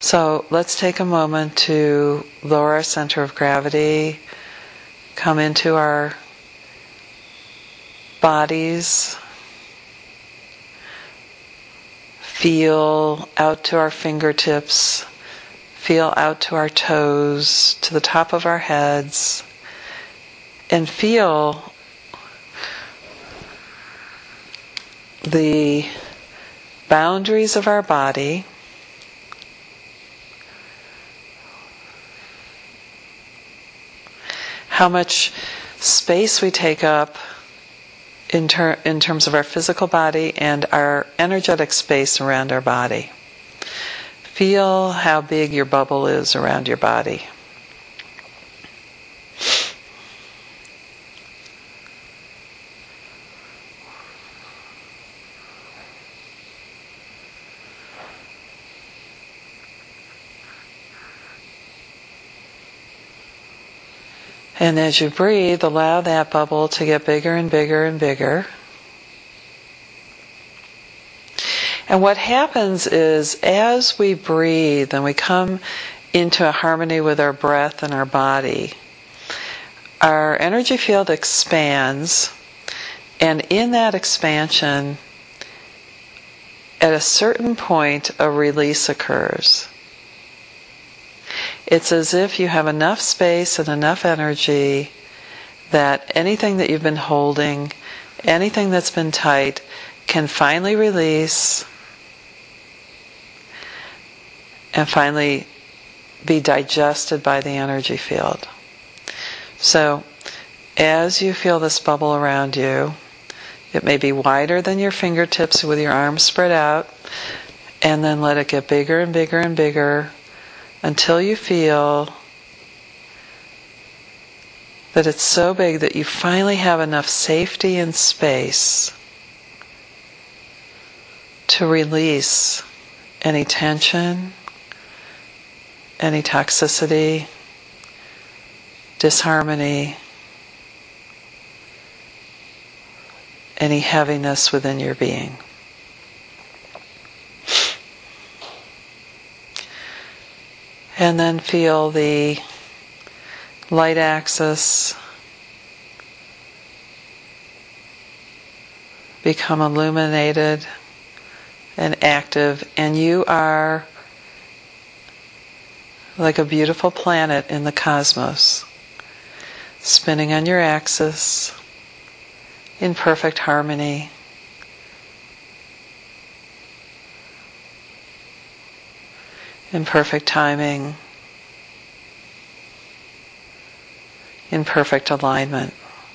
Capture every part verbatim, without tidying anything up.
So let's take a moment to lower our center of gravity, come into our bodies, feel out to our fingertips, feel out to our toes, to the top of our heads, and feel the boundaries of our body, how much space we take up in, ter- in terms of our physical body and our energetic space around our body. Feel how big your bubble is around your body. And as you breathe, allow that bubble to get bigger and bigger and bigger. And what happens is, as we breathe and we come into a harmony with our breath and our body, our energy field expands, and in that expansion, at a certain point, a release occurs. It's as if you have enough space and enough energy that anything that you've been holding, anything that's been tight, can finally release and finally be digested by the energy field. So, as you feel this bubble around you, it may be wider than your fingertips with your arms spread out, and then let it get bigger and bigger and bigger until you feel that it's so big that you finally have enough safety and space to release any tension, any toxicity, disharmony, any heaviness within your being. And then feel the light axis become illuminated and active, and you are like a beautiful planet in the cosmos, spinning on your axis in perfect harmony. In perfect timing, in perfect alignment.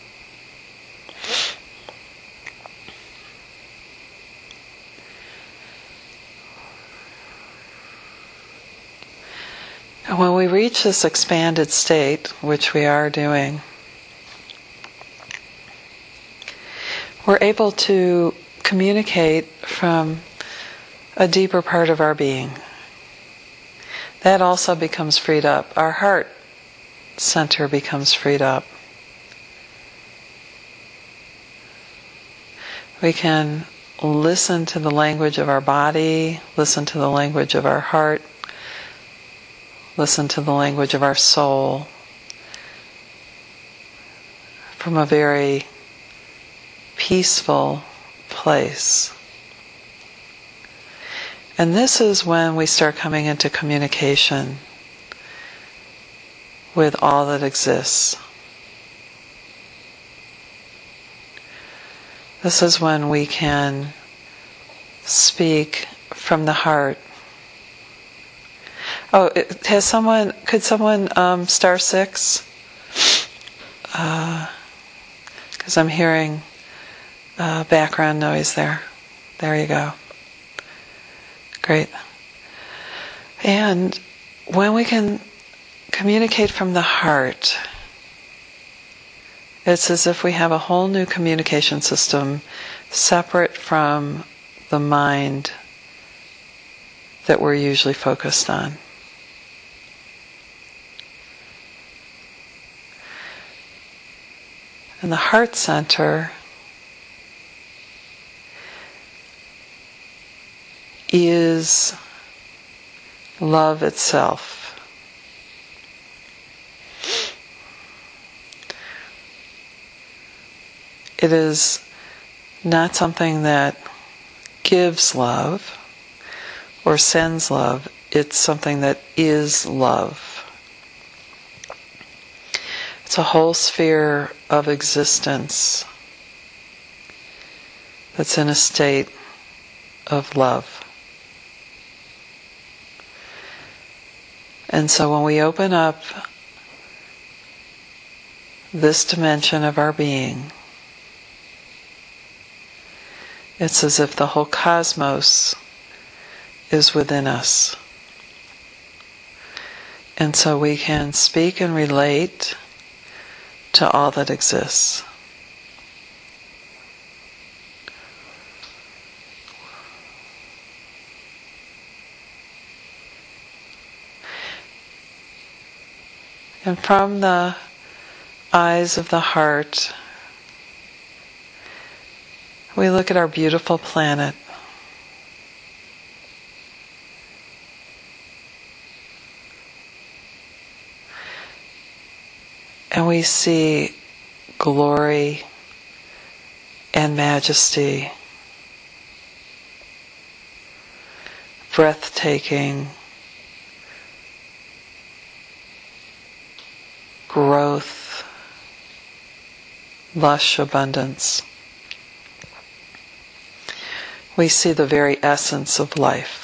And when we reach this expanded state, which we are doing, we're able to communicate from a deeper part of our being. That also becomes freed up. Our heart center becomes freed up. We can listen to the language of our body, listen to the language of our heart, listen to the language of our soul from a very peaceful place. And this is when we start coming into communication with all that exists. This is when we can speak from the heart. Oh, has someone, could someone, um, star six? Because uh, I'm hearing uh, background noise there. There you go. Great. And when we can communicate from the heart, it's as if we have a whole new communication system separate from the mind that we're usually focused on. And the heart center is love itself. It is not something that gives love or sends love. It's something that is love. It's a whole sphere of existence that's in a state of love. And so when we open up this dimension of our being, it's as if the whole cosmos is within us. And so we can speak and relate to all that exists. And from the eyes of the heart, we look at our beautiful planet. And we see glory and majesty, breathtaking growth, lush abundance. We see the very essence of life.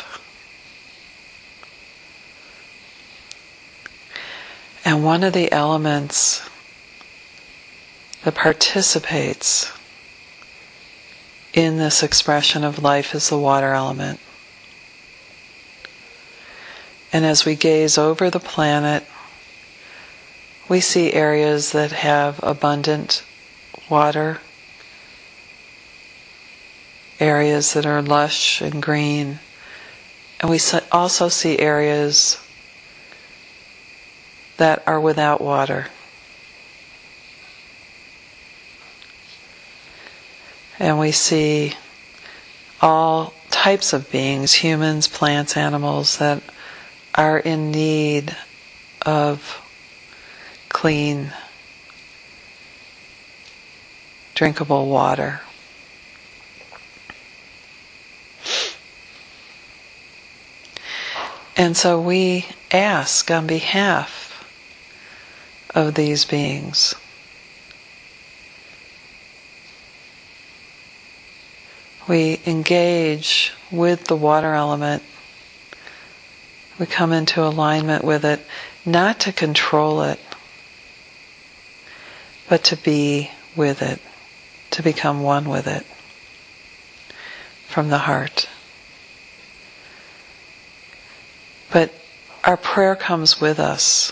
And one of the elements that participates in this expression of life is the water element. And as we gaze over the planet, we see areas that have abundant water, areas that are lush and green, and we also see areas that are without water. And we see all types of beings, humans, plants, animals, that are in need of clean, drinkable water. And so we ask on behalf of these beings. We engage with the water element. We come into alignment with it, not to control it, but to be with it, to become one with it from the heart. But our prayer comes with us.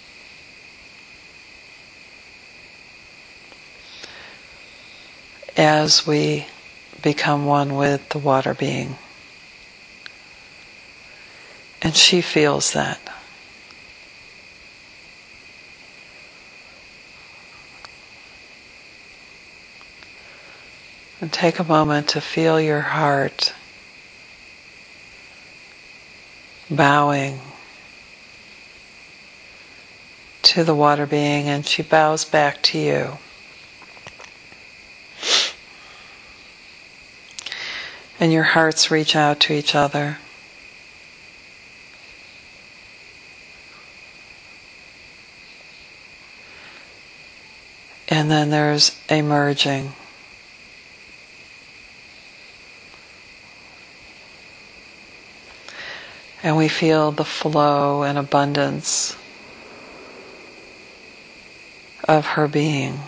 As we become one with the water being. And she feels that. And take a moment to feel your heart bowing to the water being, and she bows back to you. And your hearts reach out to each other. And then there's a merging. And we feel the flow and abundance of her being.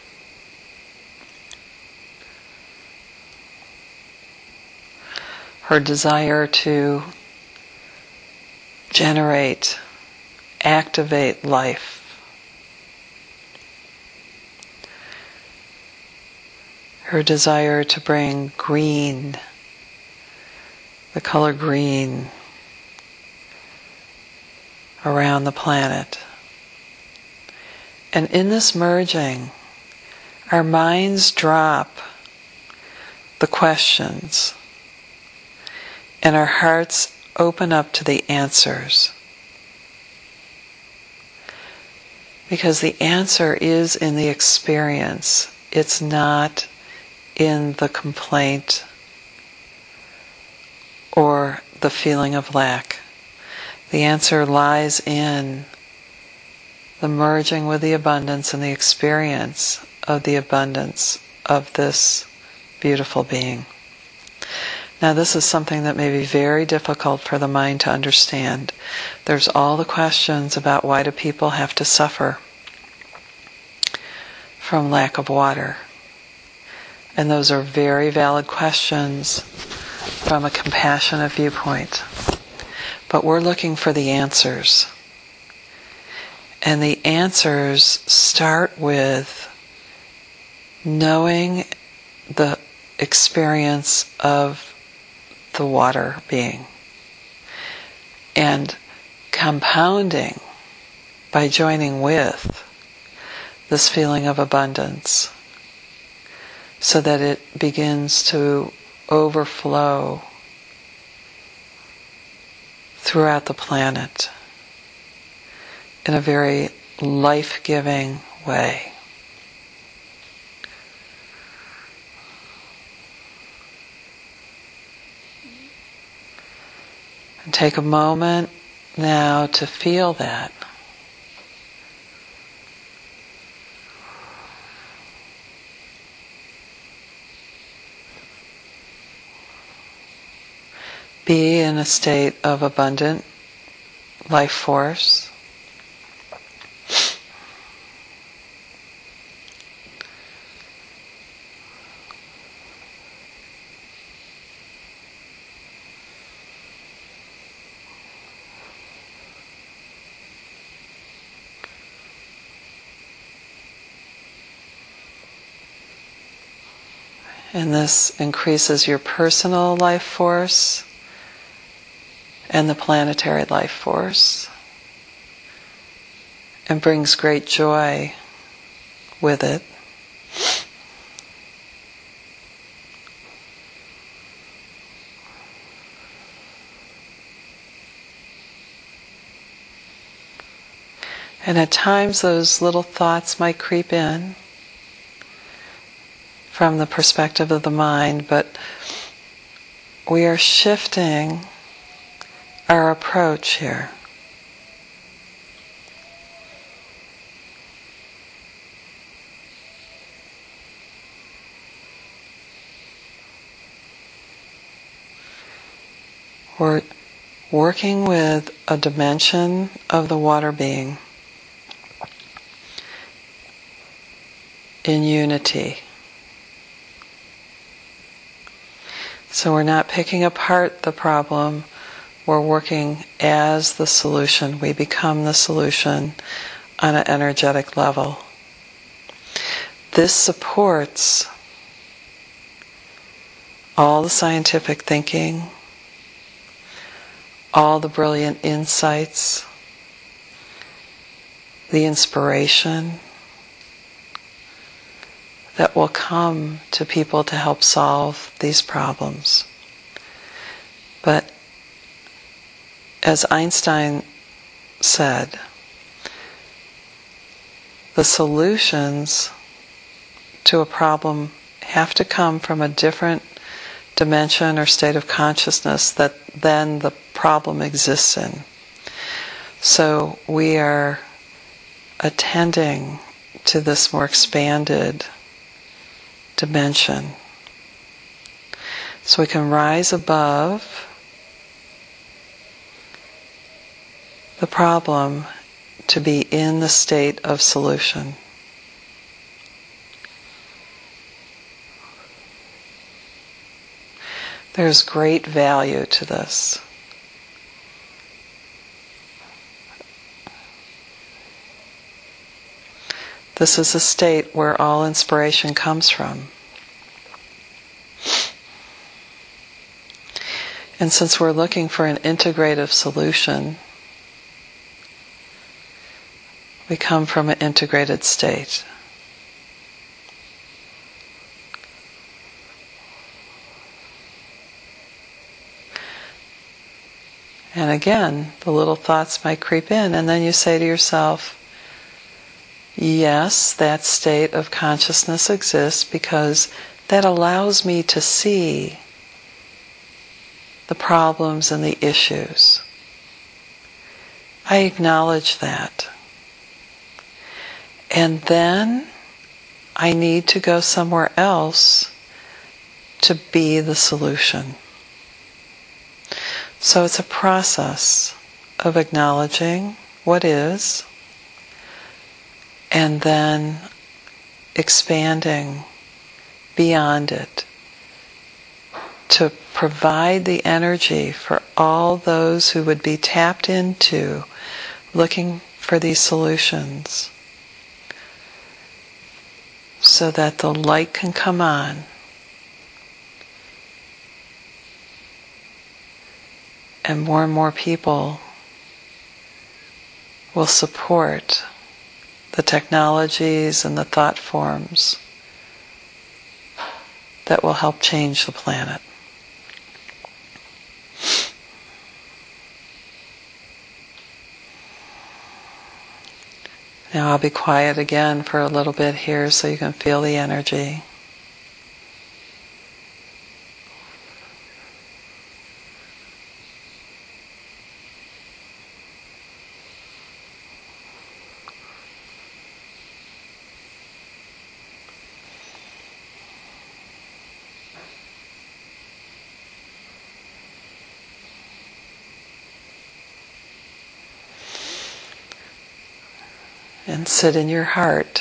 Her desire to generate, activate life. Her desire to bring green, the color green, around the planet. And in this merging, our minds drop the questions, and our hearts open up to the answers. Because the answer is in the experience. It's not in the complaint or the feeling of lack. The answer lies in the merging with the abundance and the experience of the abundance of this beautiful being. Now, this is something that may be very difficult for the mind to understand. There's all the questions about why do people have to suffer from lack of water. And those are very valid questions from a compassionate viewpoint. But we're looking for the answers. And the answers start with knowing the experience of the water being and compounding by joining with this feeling of abundance so that it begins to overflow throughout the planet in a very life-giving way. And take a moment now to feel that. Be in a state of abundant life force. And this increases your personal life force and the planetary life force and brings great joy with it. And at times those little thoughts might creep in from the perspective of the mind, but we are shifting our approach here. We're working with a dimension of the water being in unity. So we're not picking apart the problem, we're working as the solution. We become the solution on an energetic level. This supports all the scientific thinking, all the brilliant insights, the inspiration that will come to people to help solve these problems. But as Einstein said, the solutions to a problem have to come from a different dimension or state of consciousness that then the problem exists in. So we are attending to this more expanded dimension. So we can rise above the problem to be in the state of solution. There's great value to this. This is a state where all inspiration comes from. And since we're looking for an integrative solution, we come from an integrated state. And again, the little thoughts might creep in, and then you say to yourself, yes, that state of consciousness exists because that allows me to see the problems and the issues. I acknowledge that. And then I need to go somewhere else to be the solution. So it's a process of acknowledging what is, and then expanding beyond it to provide the energy for all those who would be tapped into looking for these solutions, so that the light can come on and more and more people will support the technologies and the thought forms that will help change the planet. Now I'll be quiet again for a little bit here so you can feel the energy. And sit in your heart.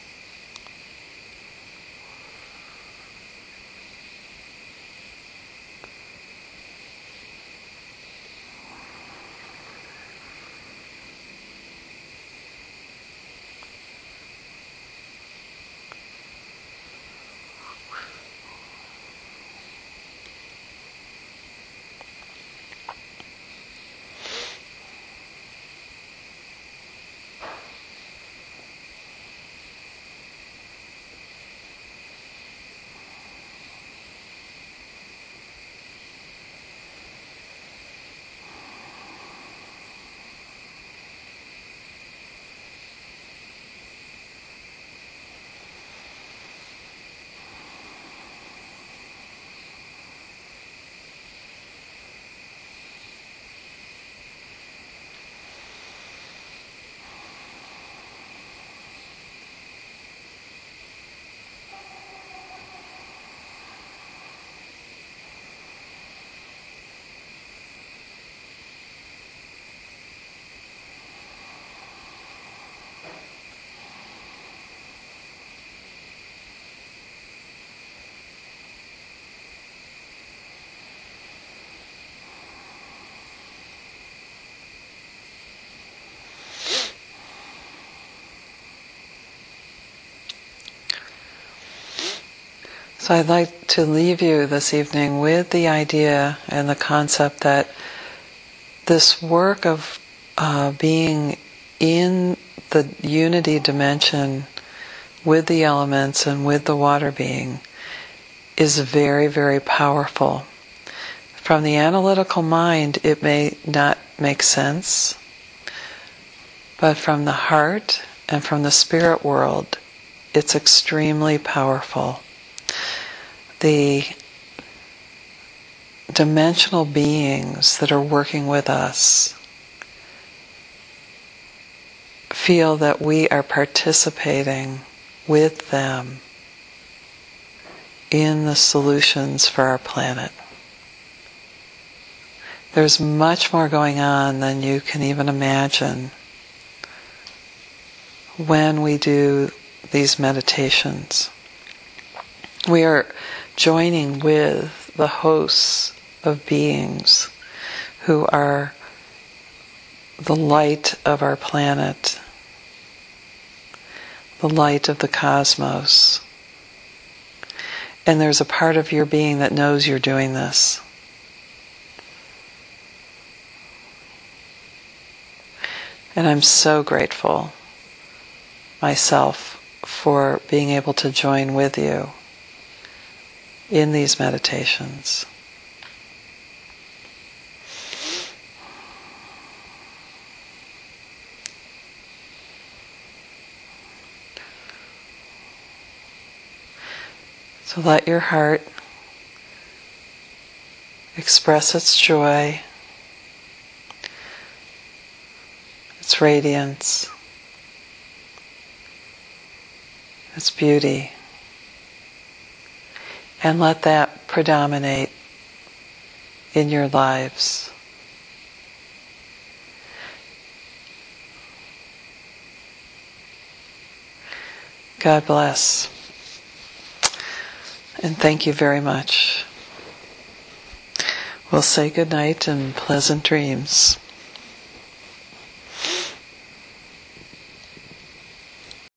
So I'd like to leave you this evening with the idea and the concept that this work of uh, being in the unity dimension with the elements and with the water being is very, very powerful. From the analytical mind, it may not make sense, but from the heart and from the spirit world, it's extremely powerful. The dimensional beings that are working with us feel that we are participating with them in the solutions for our planet. There's much more going on than you can even imagine when we do these meditations. We are joining with the hosts of beings who are the light of our planet, the light of the cosmos. And there's a part of your being that knows you're doing this. And I'm so grateful myself for being able to join with you in these meditations. So let your heart express its joy, its radiance, its beauty, and let that predominate in your lives. God bless. And thank you very much. We'll say good night and pleasant dreams.